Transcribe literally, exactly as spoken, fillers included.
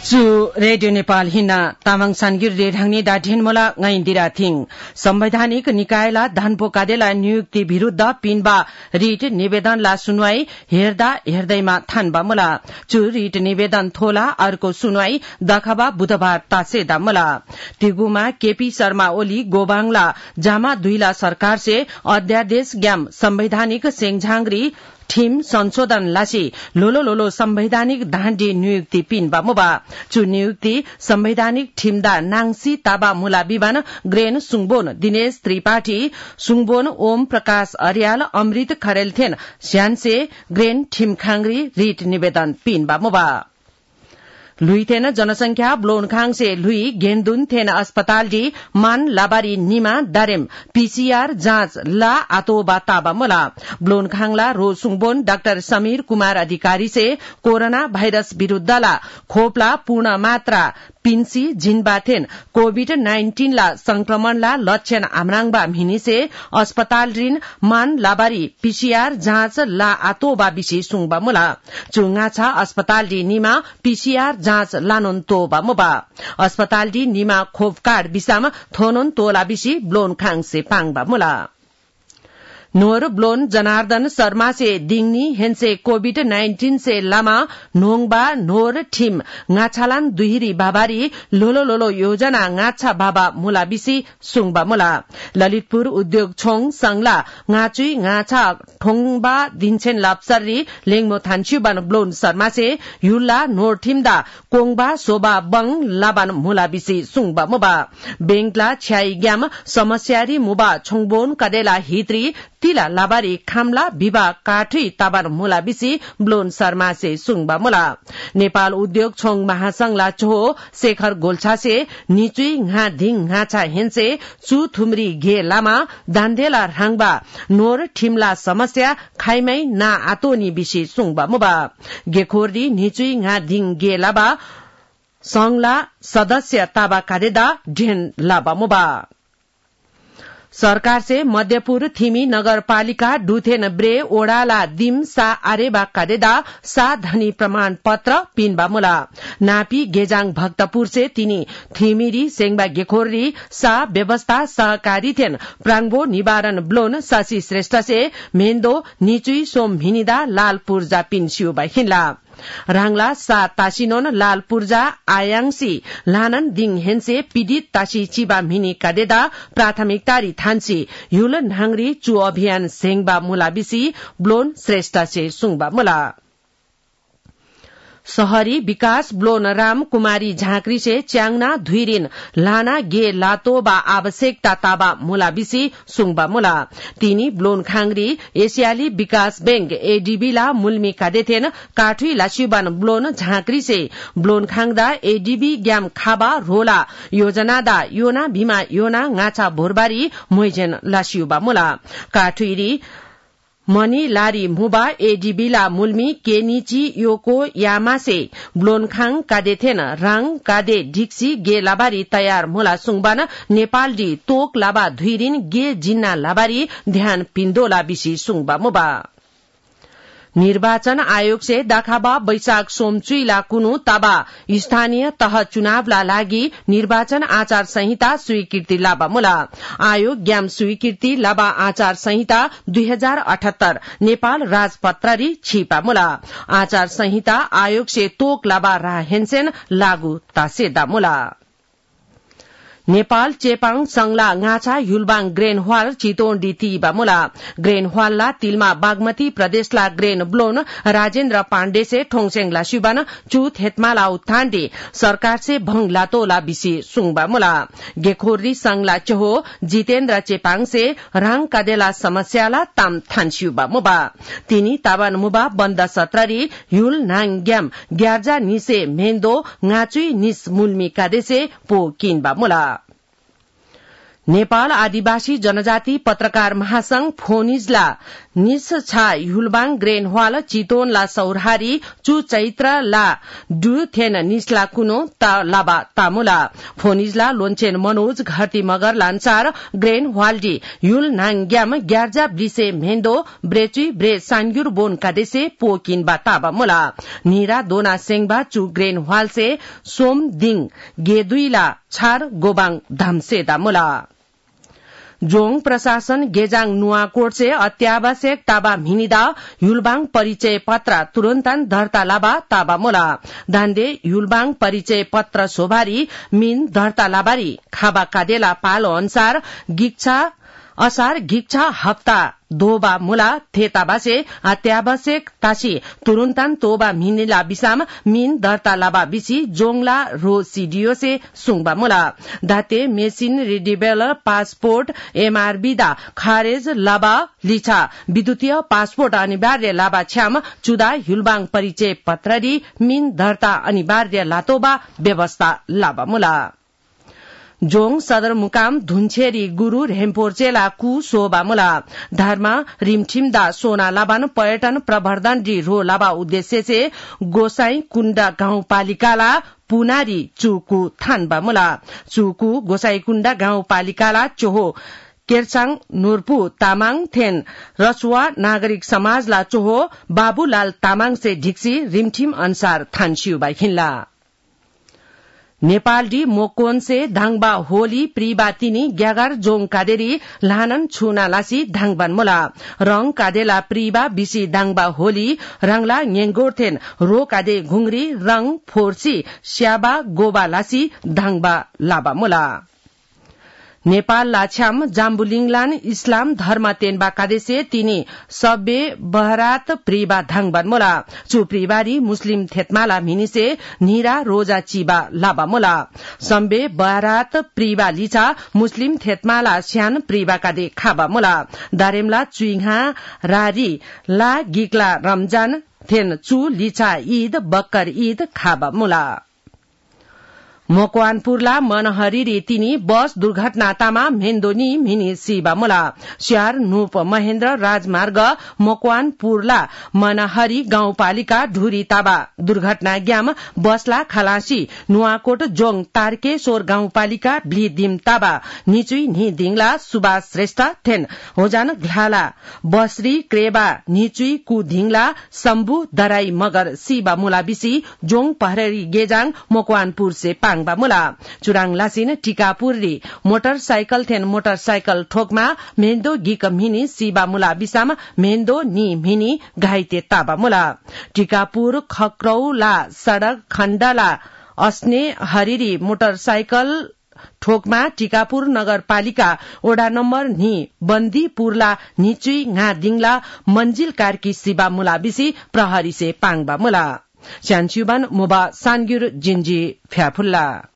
चु रेडियो नेपाल हिना तामाङ सानगिर रेढाङनी डाढेनमोला ngaindira थिङ संवैधानिक निकायला धानपो कादेला नियुक्ति विरूद्ध पिनबा रिट निवेदनला सुनवाई हेर्दा हेर्दैमा थानबा मला चु रिट निवेदन थोला अर्को सुनवाई दखबा बुधबार तासेदा मला तिगुमा केपी शर्मा ओली गोबाङला जामा दुईला सरकार से अध्यादेश ग्याम संवैधानिक सेङझाङरी थीम संशोधन लासी लोलो लोलो संवैधानिक धाण्डी नियुक्ति पिनबा मुबा चु नियुक्ति संवैधानिक थीमदा नाङसी ताबा मुला बिबान ग्रेन सुङबोन दिनेश त्रिपाठी सुङबोन ओम प्रकाश अर्याल अमृत खरेलथेन स्यानसे ग्रेन थीम खाङरी रिट निवेदन पिनबा मुबा लुइथेन जनसंख्या ब्लोनखाङ से लुई गेन्दुन थेन अस्पताल डी मान लाबारी निमा दारेम पीसीआर जाँच ला आतोबा ताबा मला ब्लोनखाङला रो सुङबोन डाक्टर समीर कुमार अधिकारी से कोरोना भाइरस विरूद्धला खोपला पूर्ण मात्रा पिन्सी जिनबाथेन कोविड नाइन्टीन ला संक्रमणला लक्षण आमराङबा मिनिसे अस्पताल ऋण मान लाबारी पीसीआर जाँच ला आतोबा बिसी सुङबा मुला चुङाछा अस्पताल डी निमा पीसीआर जाँच लानोन तोबा मुबा अस्पताल डी निमा खोप कार्ड बिसामा थोनोन तोला बिसी ब्लोन खाङ से पाङबा मुला नोर ब्लोन जनार्दन शर्मा से दिङनी हेन्से कोविड नाइन्टीन से लामा नोङबा नोर ठिम ngachalan दुहिरी बाबारी लोलो लोलो योजना ngacha बाबा मुला बिसी सुङबा मुला ललितपुर उद्योग छोङ संगला ngaचुई ngacha ठोङबा दिन्छेन लाप्सरी लेङमो थान्चुबान ब्लोन शर्मा से युला नोर ठिमदा कोङबा सोबा बङ लाबान मुला बिसी सुङबा मुबा बेंकला छ्याई ग्याम समस्यारी मुबा छोङबोन कदेला हित्री तिला लाबारी खामला विवा काठी ताबान मुला बिसी ब्लोन शर्मा से सुङबा मुला नेपाल उद्योग छोङ महासंघला चोहो शेखर गोल्छा से निचुई घा धिङ घाछा हेन्से चु थुमरी घे लामा दान्देला राङबा नोर ठिमला समस्या खाइमै ना आतोनी बिसी सुङबा मुबा गेखोरदी निचुई घा धिङ गे लाबा संघला सदस्य ताबा कादेदा ढेन लाबा मुबा सरकार से मध्यपुर थिमी नगरपालिका डुथेन ब्रे ओडाला दिम सा आरेबा कादेदा सा धनी प्रमाण पत्र पिनबा मुला नापी गेजाङ भक्तपुर से तिनी थिमिरी सेङबा गेखोरी सा व्यवस्था सहकारी थेन प्राङबो निवारण ब्लोन शशि श्रेष्ठ से मेन्दो निचुई सोम भिनिदा लाल पूर्जा पिनसियोबा हिनला राङला सा तासिनोन लाल पूर्जा आयांसी लानन दिङ हेन्से पीडित तासी चिबा मिनी कादेदा प्राथमिकतारी थान्सी युल नाङरी चु अभियान सेङबा मुला बिसी ब्लोन श्रेष्ठ से सुङबा मुला शहरी विकास ब्लोन राम कुमारी झाँक्री से च्याङना धुइरिन लाना गे लातोबा आवश्यकता ताबा मुला बिसी सुङबा मुला तिनी ब्लोन खाङरी एसियाली विकास बैंक एडीबीला मुल्मी कादेथेन काठुई लासिबान ब्लोन झाँक्री से ब्लोन खाङदा एडीबी ग्याम खाबा रोला योजनादा योना भीमा योना ngacha भोरबारी मोइजेन लासियुबा मुला काठुइरी मनी लारी मुबा एडीबीला मुल्मी केनिची योको यामासे ब्लोनखाङ कादेथेन राङ कादे ढिक्सी गे लाबारी तयार मुला सुङबान नेपाल डी तोक लाबा धुइरिन गे जिन्ना लाबारी ध्यान पिन्दोला बिसी सुङबा मुबा निर्वाचन आयोग से दाखाबा बैशाख सोमचुइला कुनु ताबा स्थानीय तह चुनावला लागि निर्वाचन आचार संहिता स्वीकृति लाबा मुला आयोग ग्याम स्वीकृति लाबा आचार संहिता दुई हजार अठहत्तर नेपाल राजपत्ररी छिपा मुला आचार संहिता आयोग से तोक लाबा रा हेन्सेन लागू तासेदा मुला नेपाल चेपाङ संगला ngacha युलबाङ ग्रेन हवाल चितोन डितीबा मुला ग्रेन हवालला तिलमा बागमती प्रदेशला ग्रेन ब्लोन राजेन्द्र पाण्डे से ठोङसेङला शिवान चुत हेतमाला उत्थाण्डे सरकार से भंग लातोला बिसी सुङबा मुला गेखोरी संगला चहो जितेन्द्र चेपाङ से राङ कादेला समस्याला ताम थान्सियुबा मुबा तिनी ताबान मुबा बन्द सत्ररी युल नाङ ग्याम ग्यार्जा निसे मेन्दो ngaचुई निस मुल्मी कादेसे पो किनबा मुला नेपाल आदिवासी जनजाति पत्रकार महासंघ फोनिजला निस छा युलबाङ ग्रेन हवाल चितोन ला सौरहारी चु चैत्र ला डु थेन निसला कुनो ता लाबा तामुला फोनिजला लोन्चेन मनोज घरती मगर लान्सार ग्रेन हवालडी युल नाङ्ग्याम ग्यार्जा ब्लिसे मेन्दो ब्रेचुई ब्रे सान्ग्युर बोन कादेसे पोकिन बा ताबा मुला निरा दोना सेङबा चु ग्रेन हवाल से सोम दिङ गेदुइला छार गोबाङ धामसे दामुला जोङ प्रशासन गेजाङ नुवाकोट से अत्यावश्यक ताबा मिनिदा युलबाङ परिचय पत्र तुरन्तन दर्ता लाबा ताबा मोला धान्दे युलबाङ परिचय पत्र सोभारी मिन दर्ता लाबारी खाबा कादेला पालो अनुसार गिच्छा असार गिच्छा हप्ता दोबा मुला थेताबासे अत्यावश्यक तासी तुरुन्तन तोबा मिनिला बिसाम मिन दर्ता लाबा बिसी जोङला रो सीडीओ से सुङबा मुला दाते मेसिन रिडिबेल पासपोर्ट एमआरबी दा खारेज लाबा लिछा विद्युतीय पासपोर्ट अनिवार्य लाबा छ्याम चुदा युलबाङ परिचय पत्ररी मिन दर्ता अनिवार्य लातोबा व्यवस्था लाबा मुला जोङ सदरमुकाम धुन्छेरी गुरू रेम्पोर्चेला कु सोबा मुला धर्म रिमठिमदा सोना लाबान पर्यटन प्रवर्धन डी रो लाबा उद्देश्य से गोसाई कुण्डा गाउँपालिकाला पुनारी चुकु थानबा मुला चुकु गोसाई कुण्डा गाउँपालिकाला चोहो केरसाङ नूरपु तामाङ थेन रसुवा नागरिक समाजला चोहो बाबुलाल तामाङ से ढिक्सी रिमठिम अनुसार थानसियुबा हिन्ला नेपालडी मोकोन से धाङबा होली प्रिबा तिनी ग्यागार जोङ कादेरी लानन छुना लासी धाङबान मोला रङ कादेला प्रिबा बिसी दाङबा होली रङला न्येङ्गोर्थेन रो कादे घुंगरी रङ फोर्सी स्याबा गोबा लासी धाङबा लाबा मोला नेपाल लाछ्याम जाम्बुलिङलान इस्लाम धर्म तेनबा कादेसे तिनी सबे बहरात प्रिबा धाङबान मोला चु प्रिबारी मुस्लिम थेतमाला मिनिसे निरा रोजा चिबा लाबा मोला सम्बे बहरात प्रिबा लिचा मुस्लिम थेतमाला स्यान प्रिबा कादे खाबा मोला दारेमला चुइहा रारी ला गिकला रमजान थेन चु लिचा ईद बक्कर ईद खाबा मोला मकवानपुरला मनहरी तिनी बस दुर्घटना तामा मेन्दोनी मिनी सिबा मुला स्यार नूप महेन्द्र राजमार्ग मकवानपुरला मनहरी गाउँपालिका ढुरी ताबा दुर्घटना ग्याम बसला खलासी नुवाकोट जोङ तारकेश्वर गाउँपालिका ब्लिदिम ताबा निचुई निदिङला सुभाष श्रेष्ठ थेन होजान घ्लाला बसरी क्रेबा निचुई कुधिङला शम्भु दराई मगर सिबा मुला बिसी जोङ पहरेरी गेजाङ मकवानपुर से पाङबा मुला चुराङ लासिन टिकापुरी मोटरसाइकल थेन मोटरसाइकल ठोकमा मेन्दो गिक मिनी सिबा मुला बिसाम मेन्दो नि मिनी घाइते ताबा मुला टिकापुर खक्रौला सड़क खण्डला अस्ने हरिरी मोटरसाइकल ठोकमा टिकापुर नगरपालिका ओडा नम्बर नि बन्दीपुरला निचुई nga दिङला मंजिल कार्की सिबा मुला बिसी प्रहरी से पाङबा मुला स्यानच्युबान मोबा सानग्युर जिन्जी फ्याफुल्ला